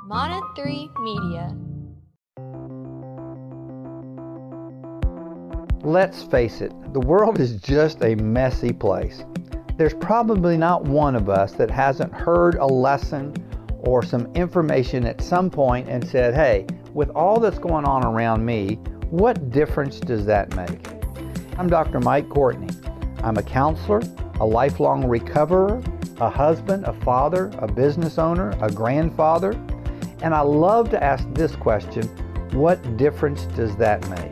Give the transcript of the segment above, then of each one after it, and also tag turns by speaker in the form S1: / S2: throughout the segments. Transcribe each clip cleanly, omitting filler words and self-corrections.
S1: Mana 3 Media.
S2: Let's face it, the world is just a messy place. There's probably not one of us that hasn't heard a lesson or some information at some point and said, hey, with all that's going on around me, what difference does that make? I'm Dr. Mike Courtney. I'm a counselor, a lifelong recoverer, a husband, a father, a business owner, a grandfather, and I love to ask this question, what difference does that make?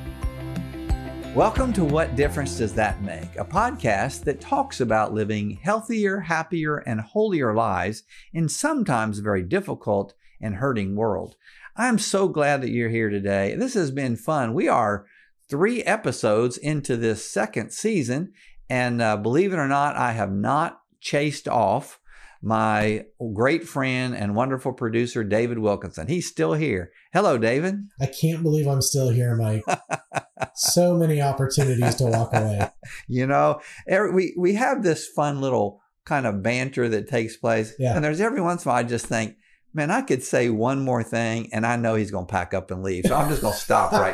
S3: Welcome to What Difference Does That Make? A podcast that talks about living healthier, happier, and holier lives in sometimes a very difficult and hurting world. I'm so glad that you're here today. This has been fun. We are 3 episodes into this second season, and believe it or not, I have not chased off my great friend and wonderful producer, David Wilkinson. He's still here. Hello, David.
S4: I can't believe I'm still here, Mike. So many opportunities to walk away.
S3: You know, we have this fun little kind of banter that takes place.
S4: Yeah.
S3: And there's every once in a while I just think, man, I could say one more thing and I know he's going to pack up and leave. So I'm just going to stop right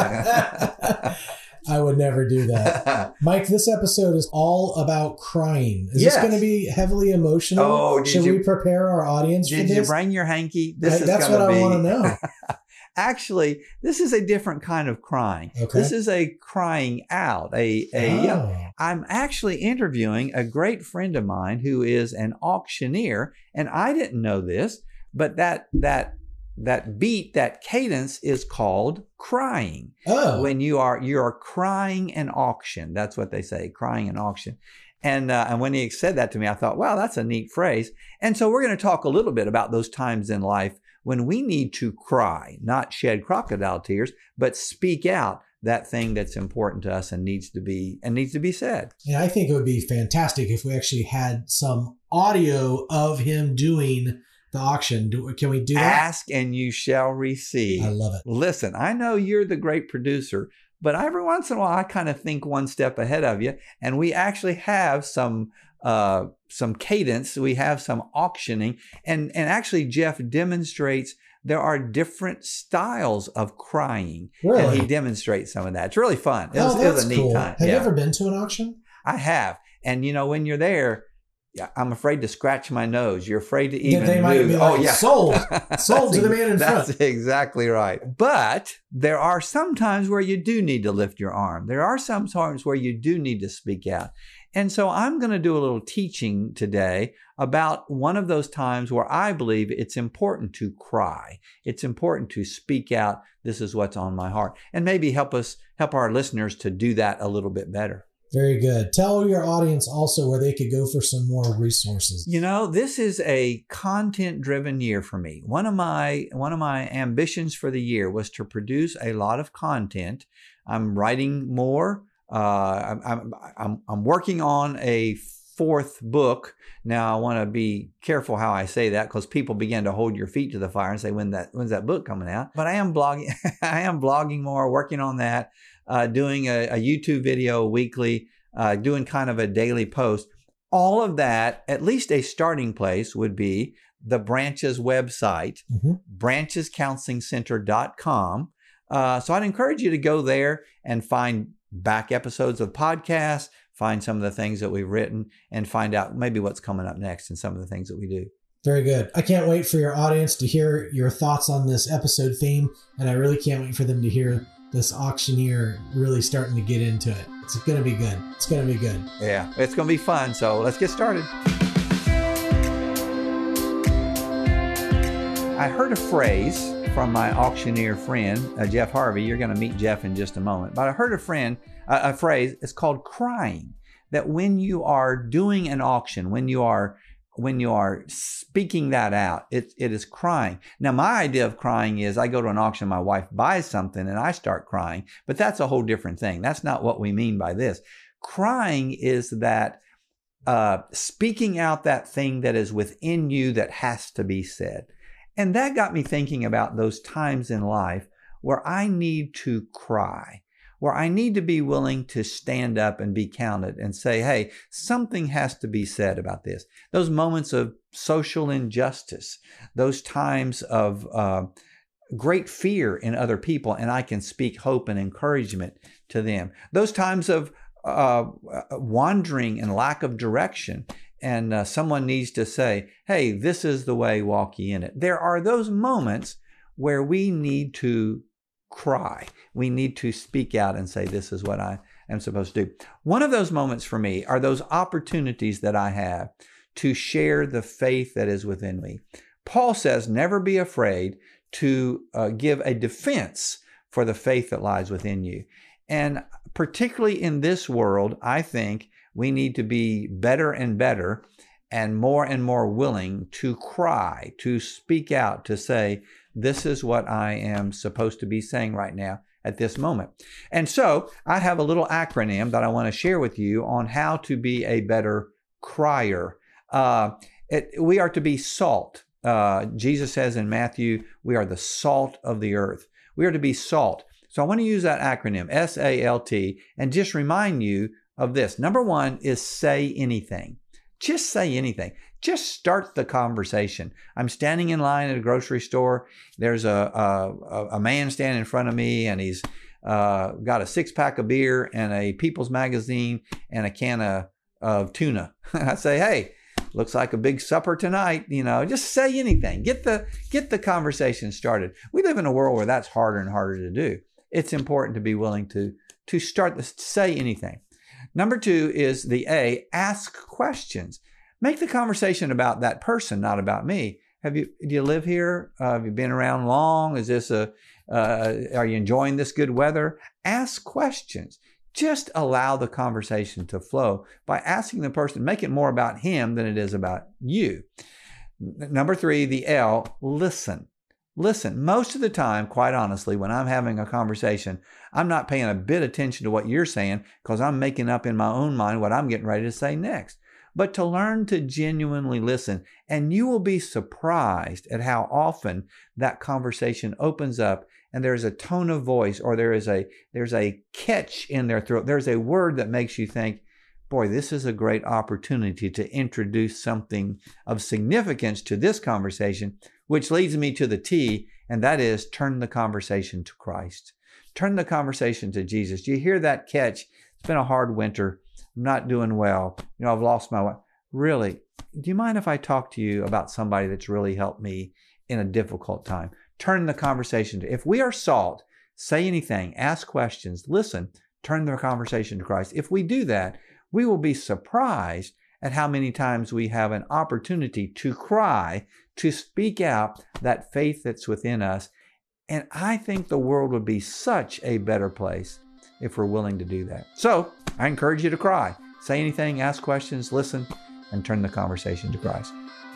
S3: now.
S4: I would never do that. Mike, this episode is all about crying. Is
S3: Yes.
S4: this going to be heavily emotional?
S3: Oh,
S4: Should we prepare our audience for
S3: Did
S4: this?
S3: you bring your hanky?
S4: That's what I want to know.
S3: Actually, this is a different kind of crying.
S4: Okay.
S3: This is a crying out. I'm actually interviewing a great friend of mine who is an auctioneer, and I didn't know this, but that beat, that cadence is called crying.
S4: Oh.
S3: When you are crying an auction. That's what they say, crying an auction. And when he said that to me, I thought, wow, that's a neat phrase. And so we're going to talk a little bit about those times in life when we need to cry, not shed crocodile tears, but speak out that thing that's important to us and needs to be said.
S4: And I think it would be fantastic if we actually had some audio of him doing the auction. Can we do that?
S3: Ask and you shall receive.
S4: I love it.
S3: Listen, I know you're the great producer, but every once in a while I kind of think one step ahead of you, and we actually have some cadence. We have some auctioning, and actually Jeff demonstrates there are different styles of crying.
S4: Really?
S3: And he demonstrates some of that. It's really fun. It
S4: That's
S3: was a neat
S4: cool.
S3: time.
S4: Have you
S3: Yeah.
S4: ever been to an auction?
S3: I have. And you know, when you're there, I'm afraid to scratch my nose. You're afraid to even
S4: They might
S3: move.
S4: be like, sold to the man in
S3: That's
S4: front.
S3: exactly right. But there are some times where you do need to lift your arm. There are some times where you do need to speak out. And so I'm going to do a little teaching today about one of those times where I believe it's important to cry. It's important to speak out. This is what's on my heart. And maybe help our listeners to do that a little bit better.
S4: Very good. Tell your audience also where they could go for some more resources.
S3: You know, this is a content-driven year for me. One of my ambitions for the year was to produce a lot of content. I'm writing more. I'm working on a 4th book. Now I want to be careful how I say that because people begin to hold your feet to the fire and say, when's that book coming out? But I am blogging. I am blogging more, working on that. Doing a YouTube video weekly, doing kind of a daily post. All of that, at least a starting place would be the Branches website, branchescounselingcenter.com. So I'd encourage you to go there and find back episodes of podcasts, find some of the things that we've written, and find out maybe what's coming up next and some of the things that we do.
S4: Very good. I can't wait for your audience to hear your thoughts on this episode theme, and I really can't wait for them to hear this auctioneer really starting to get into it. It's going to be good. It's going to be good.
S3: Yeah, it's going to be fun. So let's get started. I heard a phrase from my auctioneer friend, Jeff Harvey. You're going to meet Jeff in just a moment. But I heard a phrase, it's called crying. That when you are doing an auction, when you are speaking that out, it is crying. Now, my idea of crying is I go to an auction, my wife buys something and I start crying, but that's a whole different thing. That's not what we mean by this. Crying is that speaking out that thing that is within you that has to be said. And that got me thinking about those times in life where I need to cry, where I need to be willing to stand up and be counted and say, hey, something has to be said about this. Those moments of social injustice, those times of great fear in other people, and I can speak hope and encouragement to them. Those times of wandering and lack of direction, and someone needs to say, hey, this is the way, walk ye in it. There are those moments where we need to cry. We need to speak out and say, this is what I am supposed to do. One of those moments for me are those opportunities that I have to share the faith that is within me. Paul says, never be afraid to give a defense for the faith that lies within you. And particularly in this world, I think we need to be better and better and more willing to cry, to speak out, to say, this is what I am supposed to be saying right now at this moment. And so I have a little acronym that I want to share with you on how to be a better crier. We are to be salt. Jesus says in Matthew, we are the salt of the earth. We are to be salt. So I want to use that acronym, SALT, and just remind you of this. Number one is say anything. Just say anything. Just start the conversation. I'm standing in line at a grocery store. There's a man standing in front of me, and he's got a 6-pack of beer and a People's Magazine and a can of tuna. I say, hey, looks like a big supper tonight. Just say anything. Get the conversation started. We live in a world where that's harder and harder to do. It's important to be willing to start this, say anything. Number two is the A, ask questions. Make the conversation about that person, not about me. Do you live here? Have you been around long? Is this are you enjoying this good weather? Ask questions. Just allow the conversation to flow by asking the person. Make it more about him than it is about you. Number three, the L, listen. Listen. Most of the time, quite honestly, when I'm having a conversation, I'm not paying a bit of attention to what you're saying because I'm making up in my own mind what I'm getting ready to say next. But to learn to genuinely listen, and you will be surprised at how often that conversation opens up and there's a tone of voice, or there's a catch in their throat. There's a word that makes you think, boy, this is a great opportunity to introduce something of significance to this conversation, which leads me to the T, and that is turn the conversation to Christ. Turn the conversation to Jesus. Do you hear that catch? It's been a hard winter. I'm not doing well. I've lost my wife. Really, do you mind if I talk to you about somebody that's really helped me in a difficult time? Turn the conversation to, if we are salt, say anything, ask questions, listen, turn the conversation to Christ. If we do that, we will be surprised at how many times we have an opportunity to cry, to speak out that faith that's within us. And I think the world would be such a better place if we're willing to do that. So I encourage you to cry, say anything, ask questions, listen, and turn the conversation to Christ.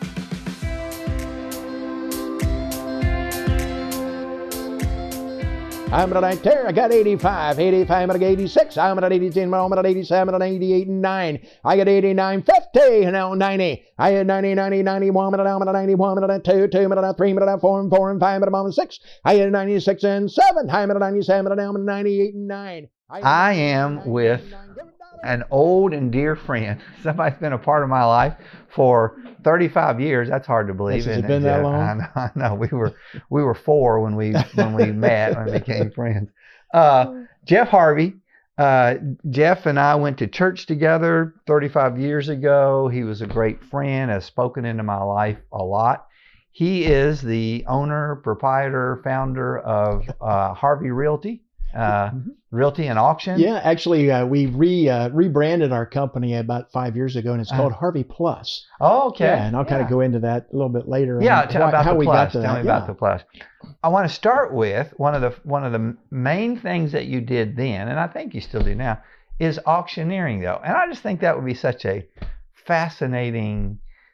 S5: I'm at 19, I got 85, I got 86, I'm at 87, I'm at 87, I'm at 88, 9, I got 89, 50, now 90, I had 90, 90, 91, I'm at 91, I'm at 2, 2, I'm at 3, I'm at 4, and 4, and 5, I'm at 6, I had 96 and 7, I'm at 97, I'm at 98 and 9.
S2: I am with an old and dear friend. Somebody's been a part of my life for 35 years. That's hard to believe.
S5: Has it been that long?
S2: I know. We were 4 when we met and became friends. Jeff Harvey. Jeff and I went to church together 35 years ago. He was a great friend, has spoken into my life a lot. He is the owner, proprietor, founder of Harvey Realty. Realty and auction.
S5: Yeah, actually, we rebranded our company about 5 years ago, and it's called Harvey Plus.
S2: Oh, okay.
S5: Yeah, and I'll kind of go into that a little bit later.
S2: Yeah, tell me about
S5: how
S2: the
S5: we
S2: plus.
S5: got to
S2: Tell
S5: that.
S2: me about the plus. I want to start with one of the main things that you did then, and I think you still do now, is auctioneering, though. And I just think that would be such a fascinating,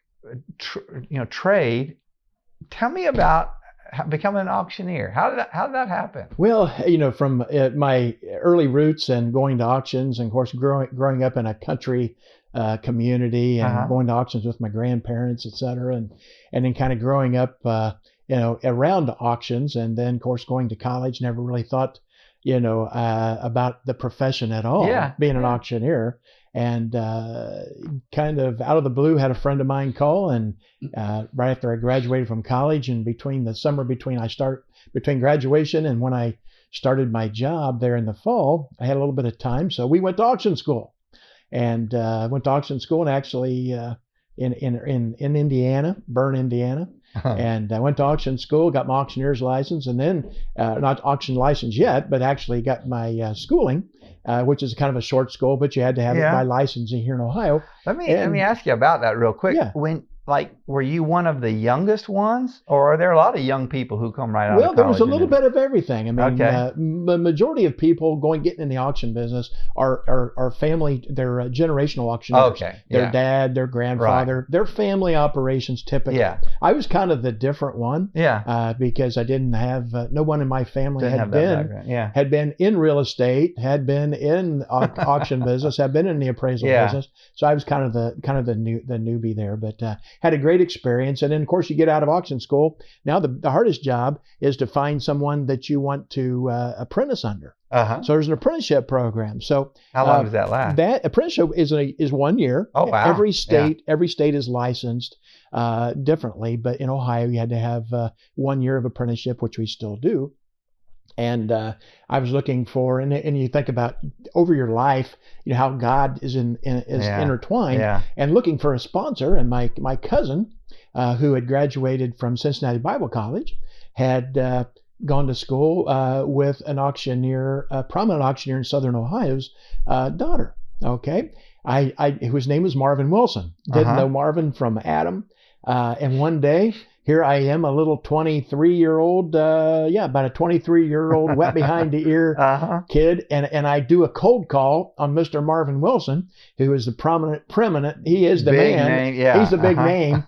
S2: trade. Tell me about becoming an auctioneer. How did that happen?
S5: Well, from my early roots and going to auctions, and of course growing up in a country community and going to auctions with my grandparents, et cetera, and then kind of growing up, around auctions, and then of course going to college. Never really thought, about the profession at all, being an auctioneer. And kind of out of the blue, had a friend of mine call, and right after I graduated from college, and between the summer between graduation and when I started my job there in the fall, I had a little bit of time, so we went to auction school, and went to auction school, and actually in Indiana, Bern, Indiana. And I went to auction school, got my auctioneer's license, and then not auction license yet, but actually got my schooling, which is kind of a short school, but you had to have it by licensing here in Ohio.
S2: Let me ask you about that real quick.
S5: Yeah.
S2: Were you one of the youngest ones, or are there a lot of young people who come right out of college?
S5: Well, there was a little bit of everything. I mean,
S2: Okay.
S5: The majority of people getting in the auction business are family, they're generational auctioneers.
S2: Okay.
S5: Their
S2: Yeah.
S5: dad, their grandfather, their family operations typically.
S2: Yeah.
S5: I was kind of the different one.
S2: Yeah.
S5: Because I didn't have, no one in my family
S2: Didn't have that background. Yeah.
S5: had been in real estate, had been in auction business, had been in the appraisal business. So I was kind of the newbie there, but had a great experience. And then of course you get out of auction school. Now the hardest job is to find someone that you want to apprentice under.
S2: Uh-huh.
S5: So there's an apprenticeship program. So
S2: How long does that last?
S5: that apprenticeship is 1 year.
S2: Oh, wow.
S5: Every state is licensed differently, but in Ohio you had to have 1 year of apprenticeship, which we still do. And I was looking for, and you think about over your life, how God is intertwined, and looking for a sponsor. And my cousin, who had graduated from Cincinnati Bible College, had gone to school with an auctioneer, a prominent auctioneer in Southern Ohio's daughter. Okay, whose name was Marvin Wilson. Didn't know Marvin from Adam. And one day, here I am, a little 23-year-old, about a 23-year-old wet behind the ear kid. And I do a cold call on Mr. Marvin Wilson, who is the preeminent. He is the
S2: Big
S5: man.
S2: name, yeah.
S5: He's the big name.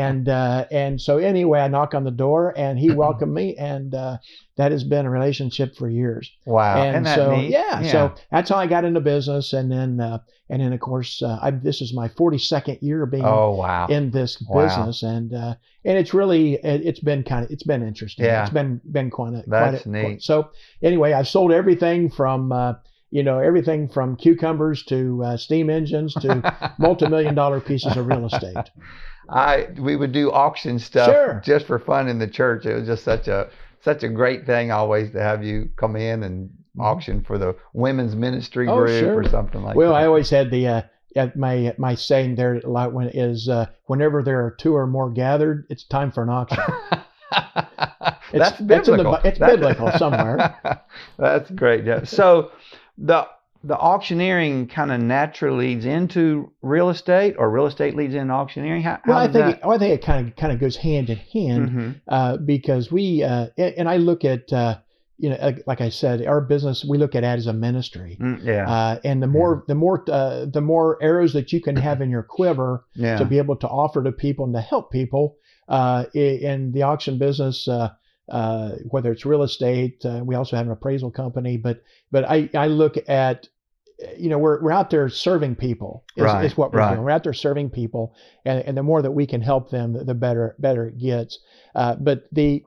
S5: And so anyway, I knock on the door, and he welcomed me, and that has been a relationship for years.
S2: Wow.
S5: And
S2: Isn't that
S5: so,
S2: neat?
S5: so that's how I got into business. And then of course, this is my 42nd year being in this business. And it's really, it's been interesting.
S2: Yeah.
S5: It's been quite
S2: That's neat.
S5: So anyway, I've sold everything from, everything from cucumbers to steam engines to multi-million-dollar pieces of real estate.
S2: We would do auction stuff just for fun in the church. It was just such a great thing always to have you come in and auction for the women's ministry group or something like that.
S5: Well, I always had the my saying there a lot is whenever there are two or more gathered, it's time for an auction.
S2: That's biblical.
S5: It's biblical somewhere.
S2: That's great. Yeah. So the auctioneering kind of naturally leads into real estate, or real estate leads into auctioneering.
S5: I think it kind of goes hand in hand because we and I look at like I said, our business we look at it as a ministry. And the more arrows that you can have in your quiver to be able to offer to people and to help people in the auction business. Whether it's real estate, we also have an appraisal company, but I look at, we're out there serving people is what we're doing. We're out there serving people, and the more that we can help them, the better it gets. But the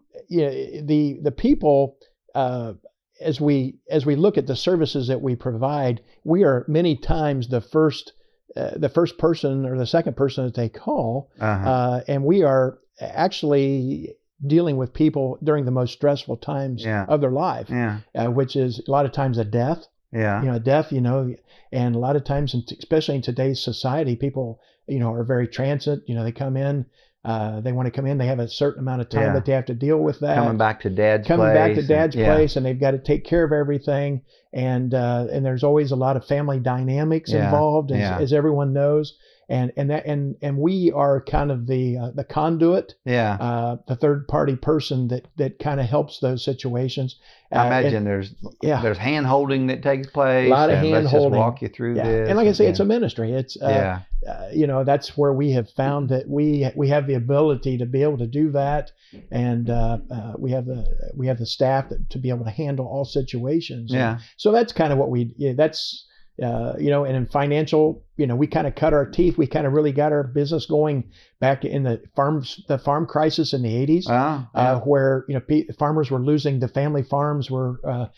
S5: people, as we look at the services that we provide, we are many times the first person or the second person that they call, and we are actually dealing with people during the most stressful times of their life, which is a lot of times a death. Death, and a lot of times, especially in today's society, people, are very transient. They come in, they want to come in, they have a certain amount of time that they have to deal with that.
S2: Coming back to dad's
S5: place, and they've got to take care of everything. And there's always a lot of family dynamics involved, as everyone knows. And we are kind of the conduit, the third party person that kind of helps those situations.
S2: I imagine there's hand holding that takes place.
S5: A lot of hand holding.
S2: Just walk you through this.
S5: And like I say, it's a ministry. It's that's where we have found that we have the ability to be able to do that, and we have the staff to be able to handle all situations. So that's kind of what and in financial, we kind of cut our teeth. We kind of really got our business going back in the farm crisis in the 80s, where farmers were losing, the family farms were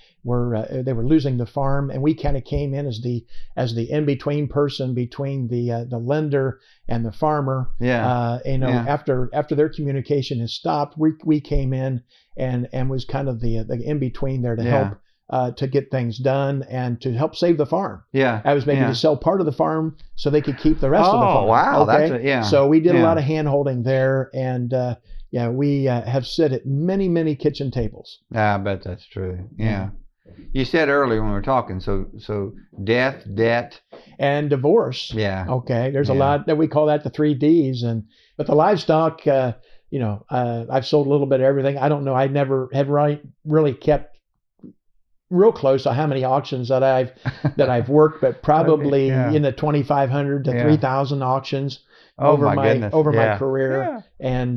S5: losing the farm, and we kind of came in as the in between person between the lender and the farmer. After their communication has stopped, we came in and was kind of the in between there to help. To get things done and to help save the farm. I was maybe to sell part of the farm so they could keep the rest of the farm.
S2: Oh, wow. Okay?
S5: So we did a lot of hand holding there, and we have sit at many, many kitchen tables.
S2: I bet that's true. Yeah. You said earlier when we were talking, so death, debt,
S5: and divorce.
S2: Yeah.
S5: Okay. There's a lot that we call that the 3 Ds, but the livestock, I've sold a little bit of everything. I don't know. I never have really kept real close to how many auctions that I've worked, but probably in the 2,500 to 3,000 auctions over my career. And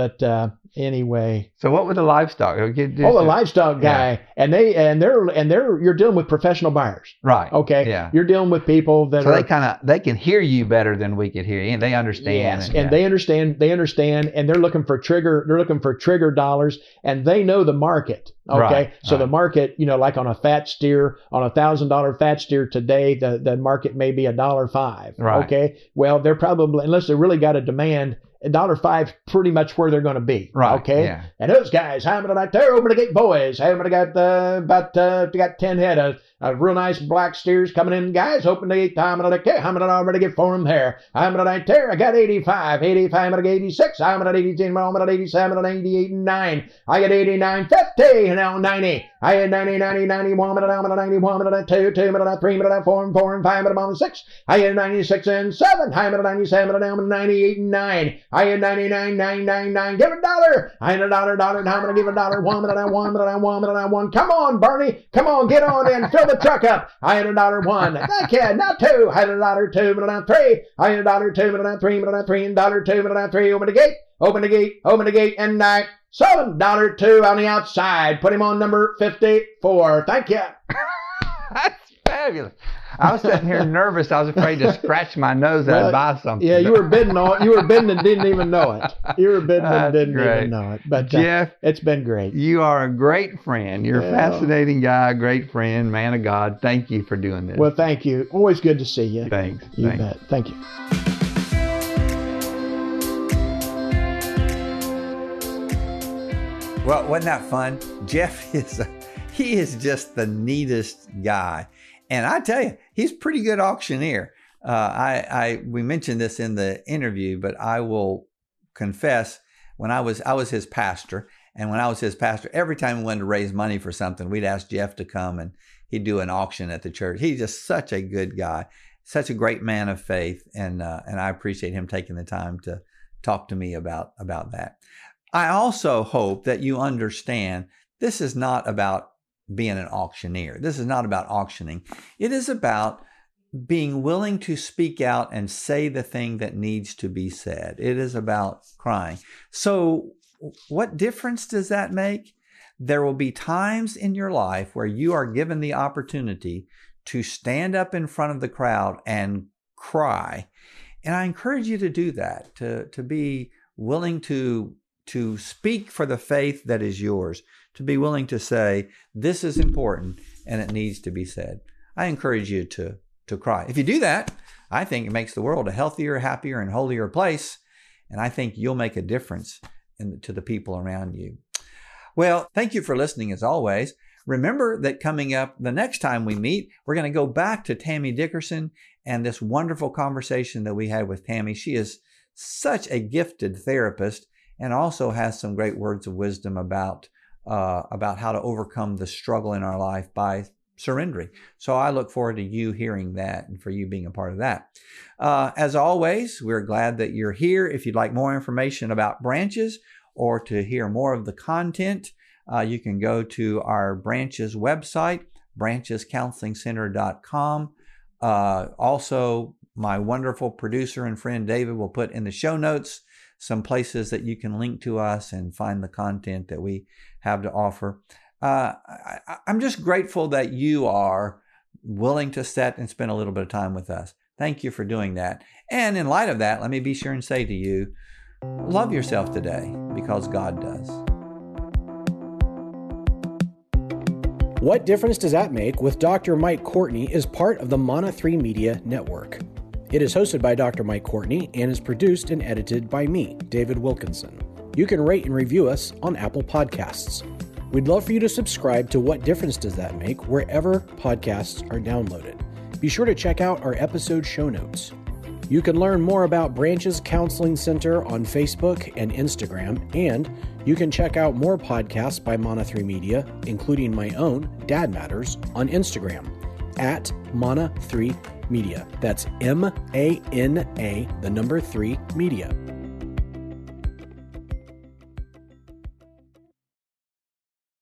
S5: anyway.
S2: So what with the livestock?
S5: The livestock guy, and you're dealing with professional buyers,
S2: right?
S5: Okay,
S2: yeah.
S5: You're dealing with people that
S2: they can hear you better than we could hear you, and they understand.
S5: Yes, and they understand, and they're looking for trigger dollars, and they know the market. Okay,
S2: right,
S5: so the market, like on a fat steer, on $1,000 fat steer today, the market may be $1.05.
S2: Right.
S5: Okay, well, they're probably, unless they really got a demand, $1.05 pretty much where they're going to be.
S2: Right.
S5: Okay.
S2: Yeah.
S5: And those guys, how many I tell? Open the gate, boys. How many got got 10 head of real nice black steers coming in, guys. Open the gate. How many I'm going to get for them there? How many I tell? I got 85. I'm going to get 86. I'm going to 87. I'm going to 87 and 88 and 9. I got 89, 50 and now 90. I had 90, 90, 91, and I'm going to 91, and 2, 2, and 3, and 4, and 4, and 5, and I'm 6. I had 96 and 7. I'm going to 97, and I'm 98 and 9. I had 99, 9, 9, 9. Give $1. I had $1, and I'm going to give $1. 1, and I won, and I won, and I won. Come on, Bernie. Come on, get on in. Fill the truck up. I had $1. Thank you. Now 2. I had $1, 2, and 3. I had $1, 2, and 3, and 3, and $1, 2, and 3. Open the gate. Open the gate. Open the gate. And $7.2 on the outside. Put him on number 54. Thank you.
S2: That's fabulous. I was sitting here nervous. I was afraid to scratch my nose out and buy something.
S5: Yeah, you were bidding and didn't even know it. You were bidding and didn't even know it. But
S2: Jeff,
S5: it's been great.
S2: You are a great friend. You're a fascinating guy, a great friend, man of God. Thank you for doing this.
S5: Well, thank you. Always good to see you.
S2: Thanks.
S5: You bet. Thank you.
S3: Well, wasn't that fun? Jeff he is just the neatest guy. And I tell you, he's a pretty good auctioneer. We mentioned this in the interview, but I will confess, when I was his pastor, and when I was his pastor, every time we wanted to raise money for something, we'd ask Jeff to come and he'd do an auction at the church. He's just such a good guy, such a great man of faith, and I appreciate him taking the time to talk to me about that. I also hope that you understand this is not about being an auctioneer. This is not about auctioning. It is about being willing to speak out and say the thing that needs to be said. It is about crying. So what difference does that make? There will be times in your life where you are given the opportunity to stand up in front of the crowd and cry. And I encourage you to do that, to be willing to speak for the faith that is yours, to be willing to say, this is important and it needs to be said. I encourage you to cry. If you do that, I think it makes the world a healthier, happier, and holier place. And I think you'll make a difference to the people around you. Well, thank you for listening as always. Remember that coming up the next time we meet, we're going to go back to Tammy Dickerson and this wonderful conversation that we had with Tammy. She is such a gifted therapist and also has some great words of wisdom about how to overcome the struggle in our life by surrendering. So I look forward to you hearing that and for you being a part of that. As always, we're glad that you're here. If you'd like more information about Branches or to hear more of the content, you can go to our Branches website, branchescounselingcenter.com. Also, my wonderful producer and friend David will put in the show notes some places that you can link to us and find the content that we have to offer. I'm just grateful that you are willing to sit and spend a little bit of time with us. Thank you for doing that. And in light of that, let me be sure and say to you, love yourself today because God does.
S6: What Difference Does That Make with Dr. Mike Courtney is part of the Mana 3 Media Network. It is hosted by Dr. Mike Courtney and is produced and edited by me, David Wilkinson. You can rate and review us on Apple Podcasts. We'd love for you to subscribe to What Difference Does That Make wherever podcasts are downloaded. Be sure to check out our episode show notes. You can learn more about Branches Counseling Center on Facebook and Instagram, and you can check out more podcasts by Mana 3 Media, including my own, Dad Matters, on Instagram, at Mana 3 Media. That's MANA, the number 3 Media.